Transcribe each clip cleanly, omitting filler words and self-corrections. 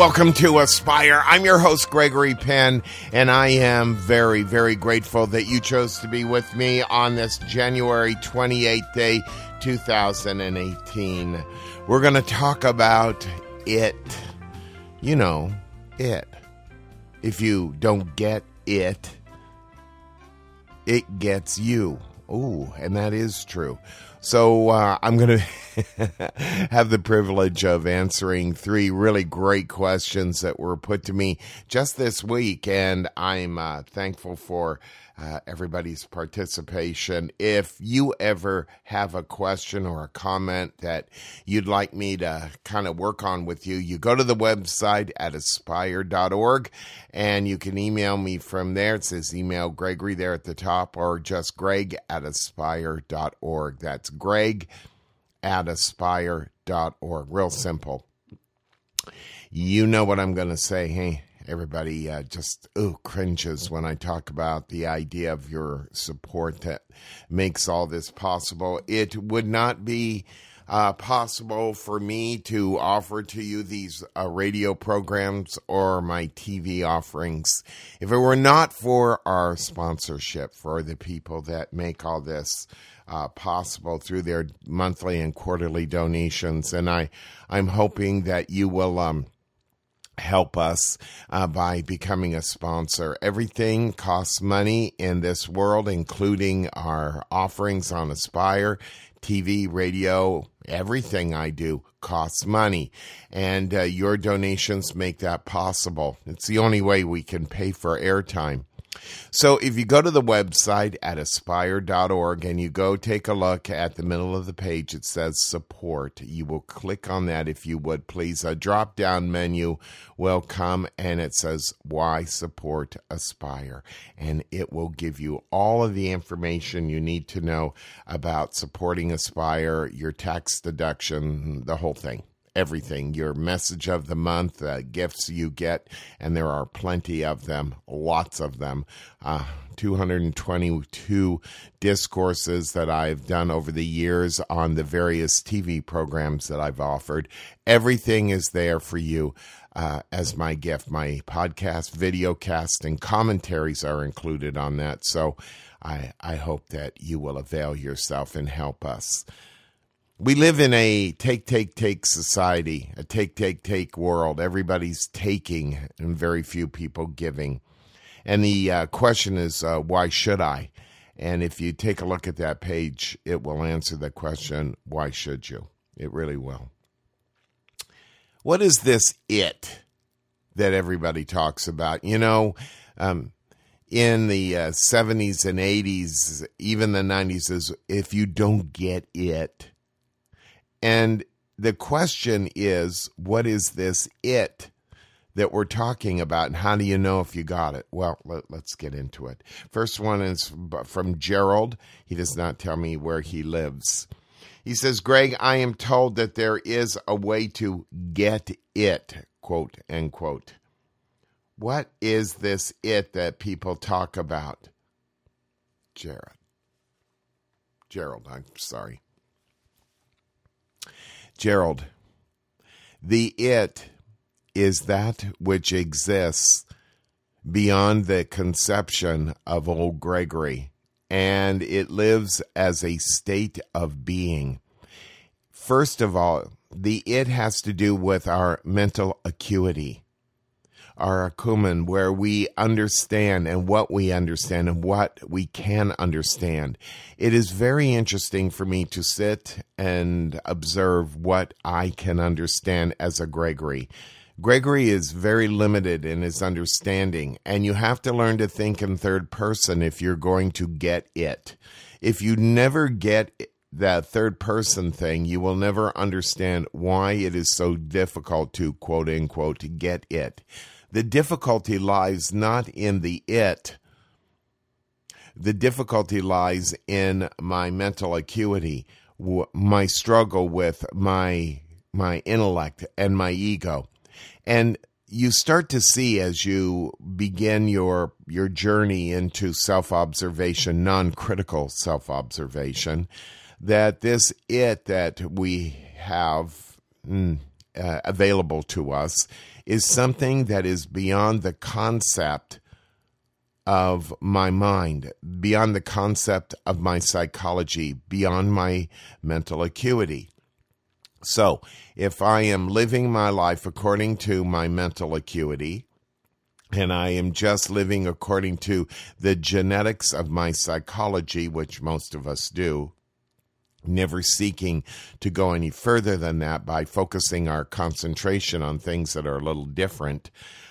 welcome to Aspire. I'm your host, Gregory Penn, and I am very, very grateful that you chose to be with me on this January 28th day, 2018. We're going to talk about it. You know, it. If you don't get it, it gets you. Ooh, and that is true. So I'm going to have the privilege of answering three really great questions that were put to me just this week, and I'm thankful for everybody's participation. If you ever have a question or a comment that you'd like me to kind of work on with you, you go to the website at aspire.org, and you can email me from there. It says email Gregory there at the top, or just Greg at aspire.org. That's Greg at aspire.org. Real simple. You know what I'm going to say. Hey, everybody just cringes when I talk about the idea of your support that makes all this possible. It would not be possible for me to offer to you these radio programs or my TV offerings if it were not for our sponsorship, for the people that make all this possible through their monthly and quarterly donations. And I'm hoping that you will help us by becoming a sponsor. Everything costs money in this world, including our offerings on Aspire, TV, radio. Everything I do costs money, and your donations make that possible. It's the only way we can pay for airtime. So if you go to the website at aspire.org and you go take a look at the middle of the page, it says support. You will click on that if you would, please. A drop-down menu will come and it says why support Aspire. And it will give you all of the information you need to know about supporting Aspire, your tax deduction, the whole thing. Everything, your message of the month, gifts you get, and there are plenty of them, lots of them, 222 discourses that I've done over the years on the various TV programs that I've offered. Everything is there for you as my gift. My podcast, video cast, and commentaries are included on that, so I hope that you will avail yourself and help us. We live in a take society, a take world. Everybody's taking and very few people giving. And the question is, why should I? And if you take a look at that page, it will answer the question, why should you? It really will. What is this it that everybody talks about? You know, in the 70s and 80s, even the 90s, is if you don't get it. And the question is, what is this it that we're talking about, and how do you know if you got it? Well, let's get into it. First one is from Gerald. He does not tell me where he lives. He says, Greg, I am told that there is a way to get it, quote, end quote. What is this it that people talk about? Gerald, I'm sorry. Gerald, the it is that which exists beyond the conception of old Gregory, and it lives as a state of being. First of all, the it has to do with our mental acuity, our acumen, where we understand and what we understand and what we can understand. It is very interesting for me to sit and observe what I can understand as a Gregory. Gregory is very limited in his understanding, and you have to learn to think in third person if you're going to get it. If you never get that third person thing, you will never understand why it is so difficult to, quote unquote, get it. The difficulty lies not in the it. The difficulty lies in my mental acuity, my struggle with my intellect and my ego. And you start to see as you begin your journey into self-observation, non-critical self-observation, that this it that we have available to us is something that is beyond the concept of my mind, beyond the concept of my psychology, beyond my mental acuity. So if I am living my life according to my mental acuity, and I am just living according to the genetics of my psychology, which most of us do, never seeking to go any further than that by focusing our concentration on things that are a little different,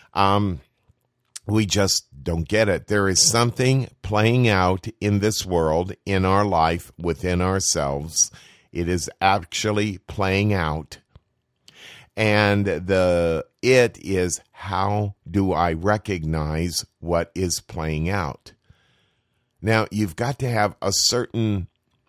we just don't get it. There is something playing out in this world, in our life, within ourselves. It is actually playing out. And it is, how do I recognize what is playing out? Now, you've got to have a certain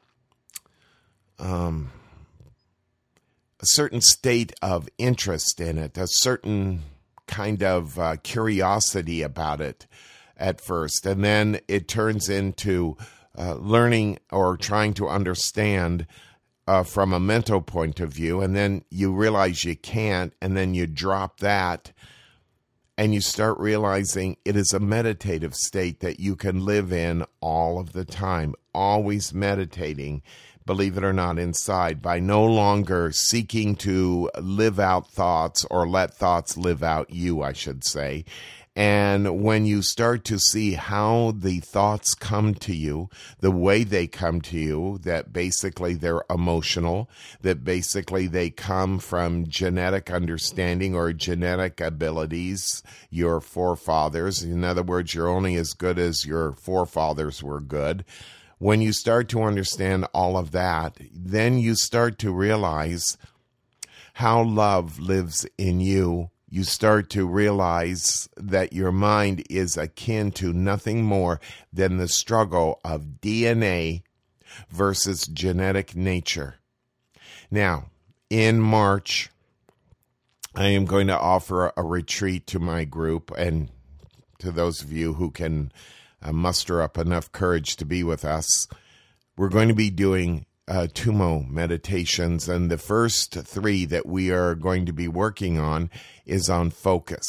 state of interest in it, a certain kind of curiosity about it at first. And then it turns into learning or trying to understand from a mental point of view. And then you realize you can't, and then you drop that. And you start realizing it is a meditative state that you can live in all of the time, always meditating, believe it or not, inside, by no longer seeking to live out thoughts or let thoughts live out you, I should say. And when you start to see how the thoughts come to you, the way they come to you, that basically they're emotional, that basically they come from genetic understanding or genetic abilities, your forefathers. In other words, you're only as good as your forefathers were good. When you start to understand all of that, then you start to realize how love lives in you. You start to realize that your mind is akin to nothing more than the struggle of DNA versus genetic nature. Now, in March, I am going to offer a retreat to my group, and to those of you who can muster up enough courage to be with us. We're going to be doing Tumo meditations, and the first 3 that we are going to be working on is on focus.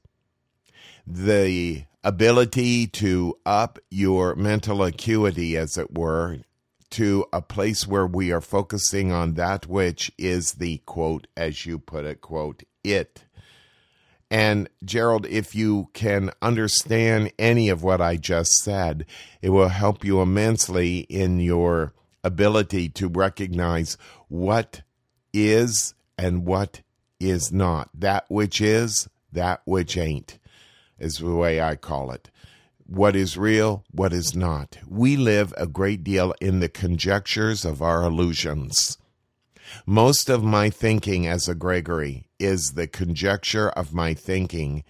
The ability to up your mental acuity, as it were, to a place where we are focusing on that which is the, quote, as you put it, quote, it. And Gerald, if you can understand any of what I just said, it will help you immensely in your ability to recognize what is and what is not. That which is, that which ain't, is the way I call it. What is real, what is not. We live a great deal in the conjectures of our illusions. Most of my thinking as a Gregory is the conjecture of my thinking,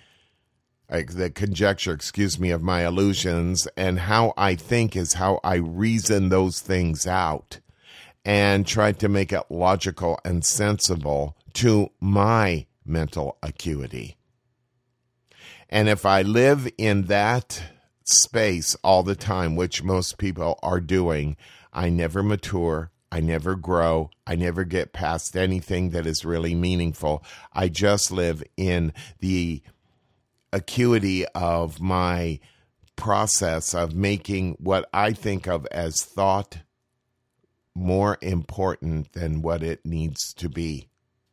of my illusions, and how I think is how I reason those things out and try to make it logical and sensible to my mental acuity. And if I live in that space all the time, which most people are doing, I never mature. I never grow. I never get past anything that is really meaningful. I just live in the acuity of my process of making what I think of as thought more important than what it needs to be.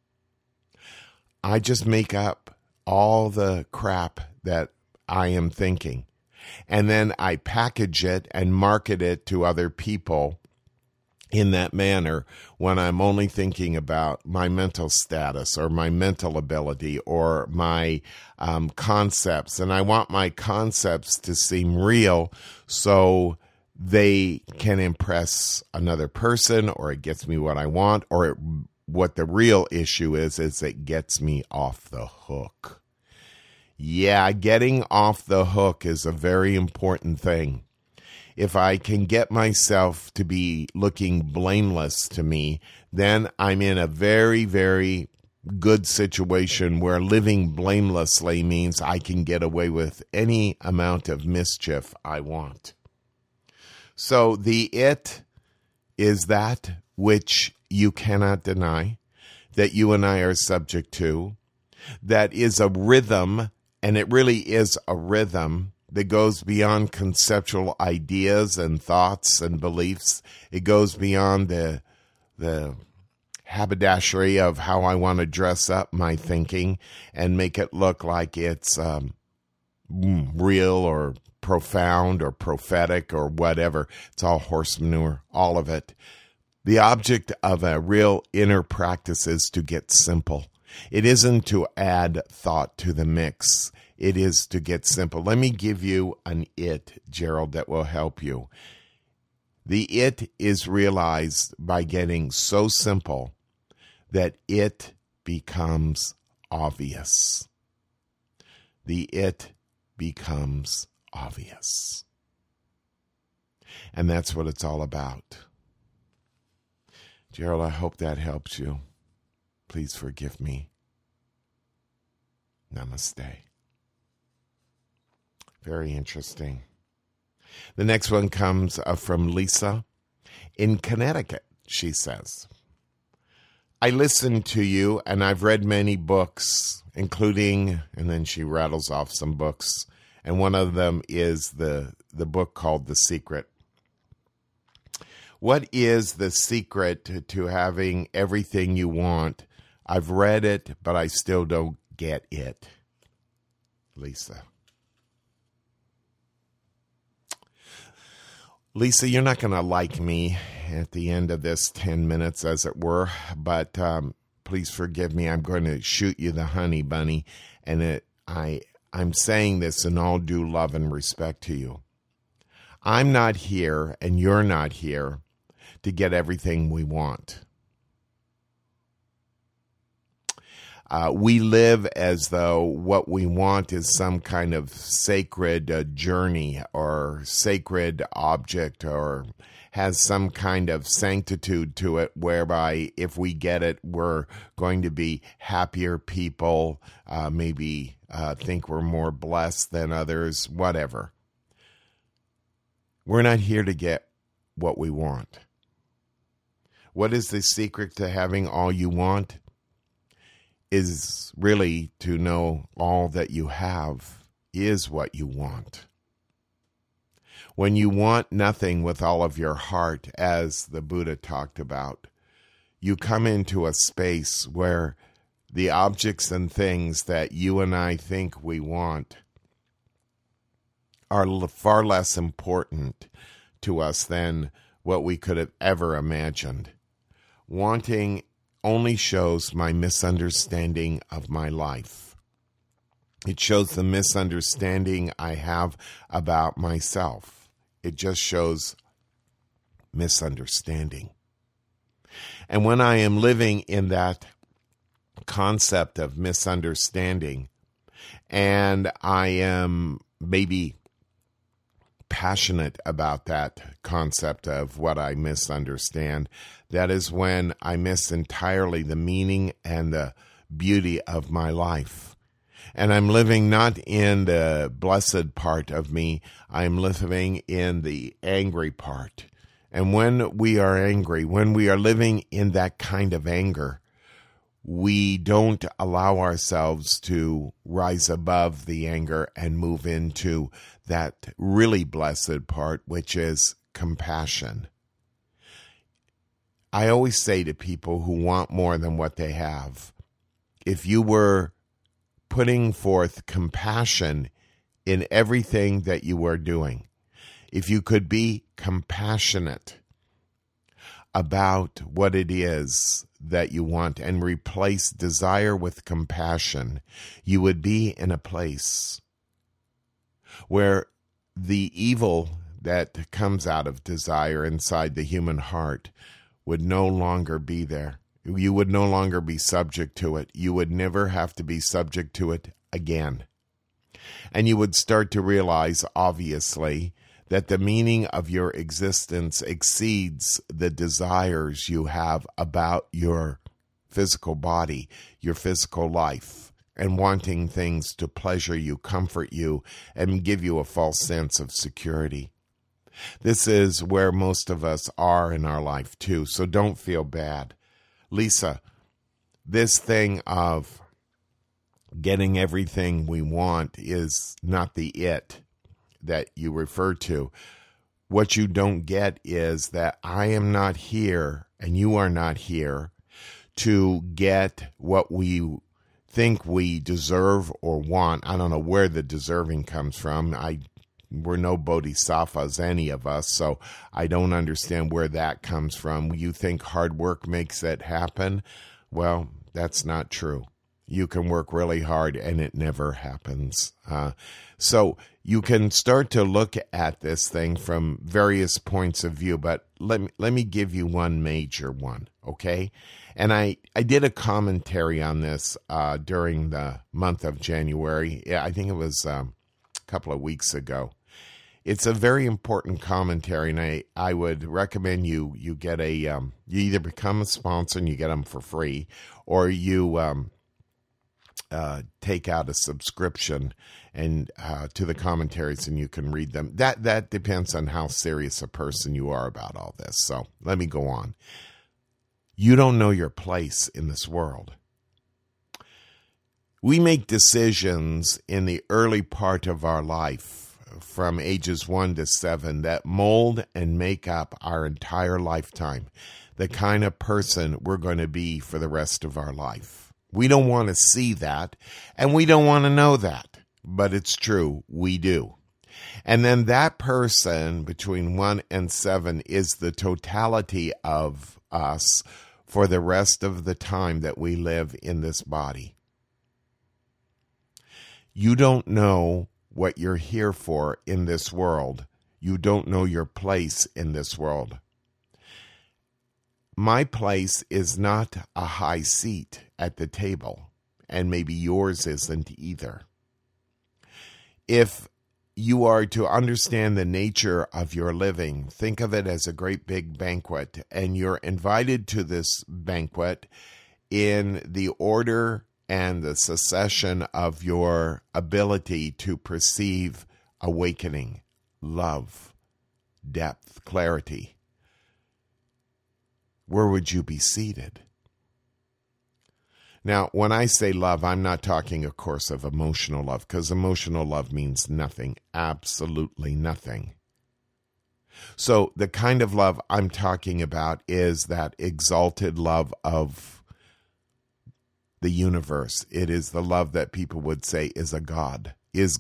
I just make up all the crap that I am thinking, and then I package it and market it to other people in that manner when I'm only thinking about my mental status or my mental ability or my concepts. And I want my concepts to seem real so they can impress another person, or it gets me what I want, or what the real issue is it gets me off the hook. Yeah, getting off the hook is a very important thing. If I can get myself to be looking blameless to me, then I'm in a very, very good situation where living blamelessly means I can get away with any amount of mischief I want. So the it is that which you cannot deny. that you and I are subject to, that is a rhythm, and it really is a rhythm that goes beyond conceptual ideas and thoughts and beliefs. It goes beyond the haberdashery of how I want to dress up my thinking and make it look like it's real or profound or prophetic or whatever. It's all horse manure, all of it. The object of a real inner practice is to get simple. It isn't to add thought to the mix. It is to get simple. Let me give you an it, Gerald, that will help you. The it is realized by getting so simple that it becomes obvious. The it becomes obvious. And that's what it's all about. Gerald, I hope that helps you. Please forgive me. Namaste. Very interesting. The next one comes from Lisa in Connecticut. She says, I listen to you and I've read many books, including, and then she rattles off some books, and one of them is the book called The Secret. What is the secret to having everything you want? I've read it, but I still don't get it. Lisa. Lisa, you're not going to like me at the end of this 10 minutes, as it were, but please forgive me. I'm going to shoot you the honey bunny, and I'm saying this in all due love and respect to you. I'm not here, and you're not here to get everything we want. We live as though what we want is some kind of sacred journey or sacred object or has some kind of sanctitude to it whereby if we get it, we're going to be happier people, maybe think we're more blessed than others, whatever. We're not here to get what we want. What is the secret to having all you want? Is really to know all that you have is what you want. When you want nothing with all of your heart, as the Buddha talked about, you come into a space where the objects and things that you and I think we want are far less important to us than what we could have ever imagined. Wanting only shows my misunderstanding of my life. It shows the misunderstanding I have about myself. It just shows misunderstanding. And when I am living in that concept of misunderstanding, and I am maybe passionate about that concept of what I misunderstand, that is when I miss entirely the meaning and the beauty of my life. And I'm living not in the blessed part of me, I'm living in the angry part. And when we are angry, when we are living in that kind of anger, we don't allow ourselves to rise above the anger and move into that really blessed part, which is compassion. I always say to people who want more than what they have, if you were putting forth compassion in everything that you are doing, if you could be compassionate about what it is that you want and replace desire with compassion, you would be in a place where the evil that comes out of desire inside the human heart would no longer be there. You would no longer be subject to it. You would never have to be subject to it again. And you would start to realize, obviously, that the meaning of your existence exceeds the desires you have about your physical body, your physical life, and wanting things to pleasure you, comfort you, and give you a false sense of security. This is where most of us are in our life too, so don't feel bad. Lisa, this thing of getting everything we want is not the it that you refer to. What you don't get is that I am not here and you are not here to get what we think we deserve or want. I don't know where the deserving comes from. We're no bodhisattvas, any of us, so I don't understand where that comes from. You think hard work makes it happen? Well, that's not true. You can work really hard and it never happens. So you can start to look at this thing from various points of view, but let me give you one major one, okay? And I did a commentary on this during the month of January. Yeah, I think it was a couple of weeks ago. It's a very important commentary, and I would recommend you get you either become a sponsor and you get them for free, or you take out a subscription and to the commentaries and you can read them. That depends on how serious a person you are about all this. So let me go on. You don't know your place in this world. We make decisions in the early part of our life, from ages 1 to 7, that mold and make up our entire lifetime, the kind of person we're going to be for the rest of our life. We don't want to see that, and we don't want to know that, but it's true, we do. And then that person between 1 and 7 is the totality of us for the rest of the time that we live in this body. You don't know what you're here for in this world. You don't know your place in this world. My place is not a high seat at the table, and maybe yours isn't either. If you are to understand the nature of your living, think of it as a great big banquet, and you're invited to this banquet in the order and the succession of your ability to perceive awakening, love, depth, clarity. Where would you be seated? Now, when I say love, I'm not talking, of course, of emotional love, because emotional love means nothing, absolutely nothing. So the kind of love I'm talking about is that exalted love of the universe. It is the love that people would say is God.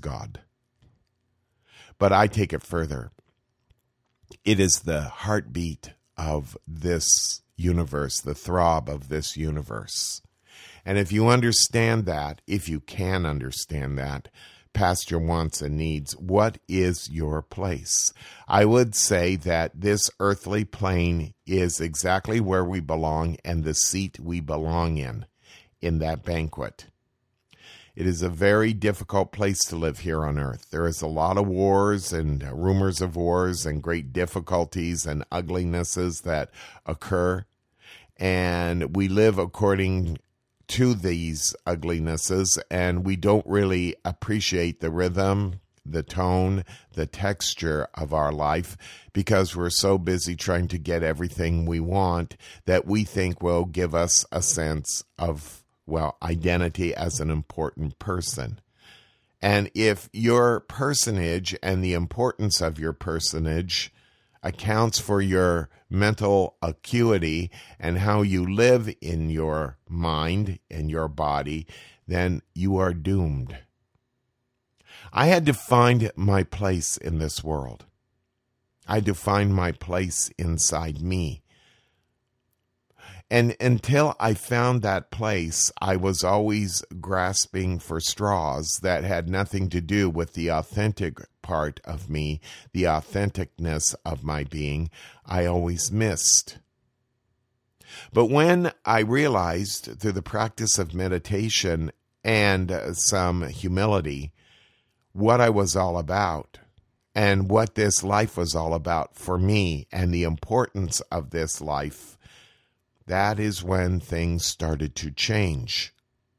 But I take it further. It is the heartbeat of this universe, the throb of this universe. And if you understand that, if you can understand that, past your wants and needs, what is your place? I would say that this earthly plane is exactly where we belong and the seat we belong in that banquet. It is a very difficult place to live here on earth. There is a lot of wars and rumors of wars and great difficulties and uglinesses that occur. And we live according to these uglinesses, and we don't really appreciate the rhythm, the tone, the texture of our life because we're so busy trying to get everything we want that we think will give us a sense of identity as an important person. And if your personage and the importance of your personage accounts for your mental acuity and how you live in your mind and your body, then you are doomed. I had to find my place in this world. I had to find my place inside me. And until I found that place, I was always grasping for straws that had nothing to do with the authentic part of me, the authenticness of my being. I always missed. But when I realized through the practice of meditation and some humility what I was all about and what this life was all about for me and the importance of this life, that is when things started to change.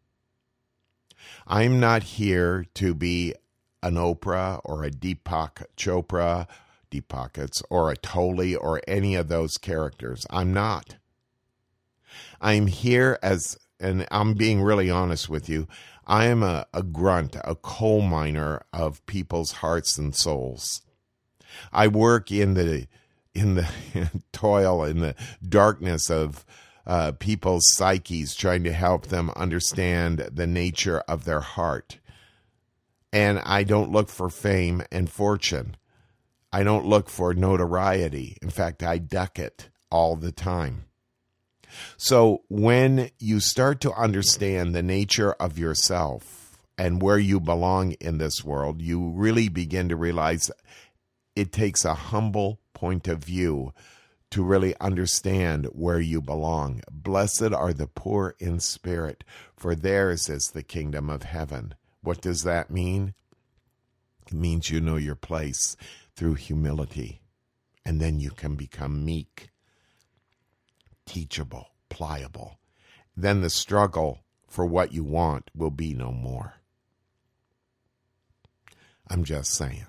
I'm not here to be an Oprah or a Deepak Chopra, deep pockets, or a Tolle or any of those characters. I'm not. I'm here as and I'm being really honest with you, I am a grunt, a coal miner of people's hearts and souls. I work in the toil, in the darkness of people's psyches, trying to help them understand the nature of their heart. And I don't look for fame and fortune. I don't look for notoriety. In fact, I duck it all the time. So when you start to understand the nature of yourself and where you belong in this world, you really begin to realize it takes a humble point of view to really understand where you belong. Blessed are the poor in spirit, for theirs is the kingdom of heaven. What does that mean? It means you know your place through humility, and then you can become meek, teachable, pliable. Then the struggle for what you want will be no more. I'm just saying.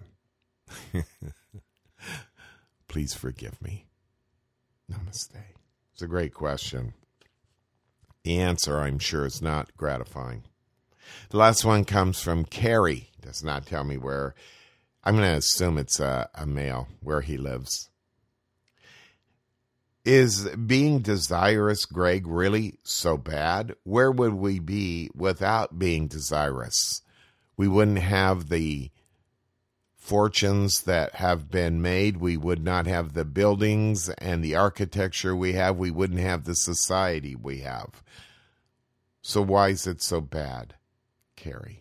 Please forgive me. Namaste. It's a great question. The answer, I'm sure, is not gratifying. The last one comes from Carrie. Does not tell me where. I'm going to assume it's a male, where he lives. Is being desirous, Greg, really so bad? Where would we be without being desirous? We wouldn't have the fortunes that have been made. We would not have the buildings and the architecture we have. We wouldn't have the society we have. So why is it so bad, Carrie?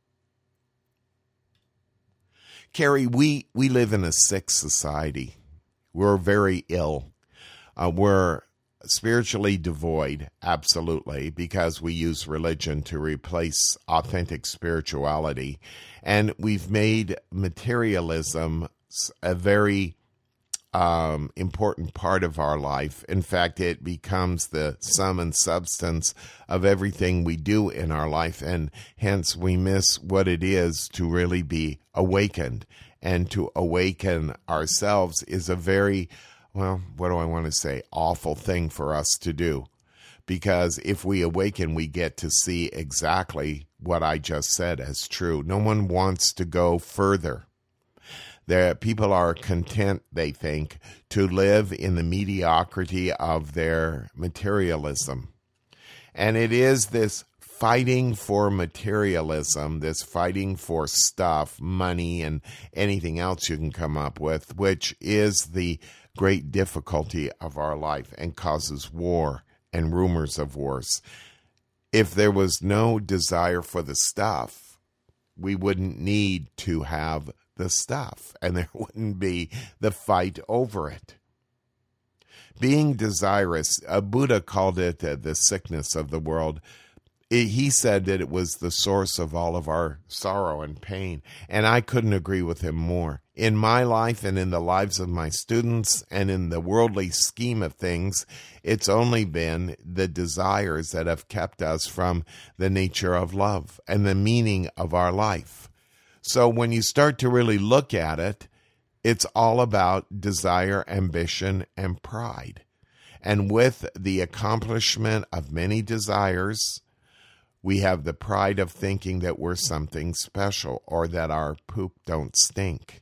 Carrie, we live in a sick society. We're very ill. We're spiritually devoid, absolutely, because we use religion to replace authentic spirituality. And we've made materialism a very important part of our life. In fact, it becomes the sum and substance of everything we do in our life, and hence we miss what it is to really be awakened. And to awaken ourselves is a very, well, what do I want to say, awful thing for us to do. Because if we awaken, we get to see exactly what I just said as true. No one wants to go further. People are content, they think, to live in the mediocrity of their materialism. And it is this fighting for materialism, this fighting for stuff, money, and anything else you can come up with, which is the great difficulty of our life and causes war and rumors of wars. If there was no desire for the stuff, we wouldn't need to have the stuff, and there wouldn't be the fight over it. Being desirous, Buddha called it the sickness of the world. He said that it was the source of all of our sorrow and pain, and I couldn't agree with him more. In my life and in the lives of my students and in the worldly scheme of things, it's only been the desires that have kept us from the nature of love and the meaning of our life. So when you start to really look at it, it's all about desire, ambition, and pride. And with the accomplishment of many desires, we have the pride of thinking that we're something special or that our poop don't stink.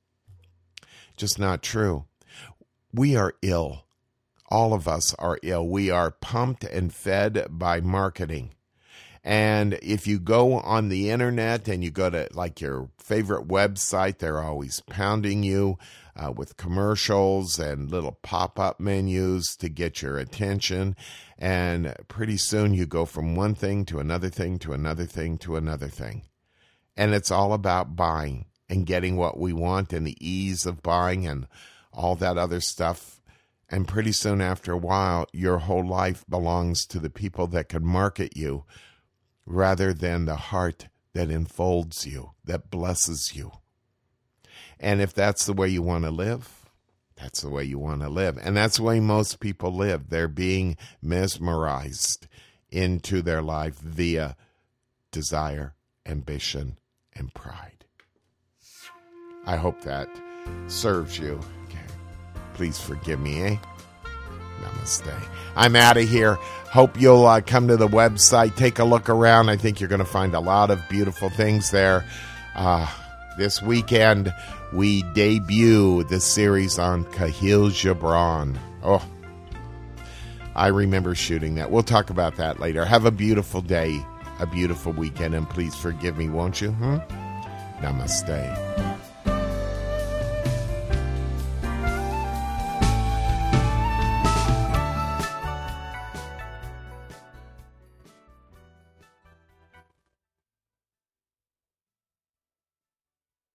Just not true. We are ill. All of us are ill. We are pumped and fed by marketing. And if you go on the internet and you go to like your favorite website, they're always pounding you with commercials and little pop-up menus to get your attention. And pretty soon you go from one thing to another thing to another thing to another thing. And it's all about buying and getting what we want and the ease of buying and all that other stuff. And pretty soon after a while, your whole life belongs to the people that can market you, rather than the heart that enfolds you, that blesses you. And if that's the way you want to live, that's the way you want to live. And that's the way most people live. They're being mesmerized into their life via desire, ambition, and pride. I hope that serves you. Okay. Please forgive me, eh? Namaste. Namaste. I'm out of here. Hope you'll come to the website, take a look around. I think you're going to find a lot of beautiful things there. This weekend, we debut the series on Kahlil Gibran. Oh, I remember shooting that. We'll talk about that later. Have a beautiful day, a beautiful weekend, and please forgive me, won't you? Namaste.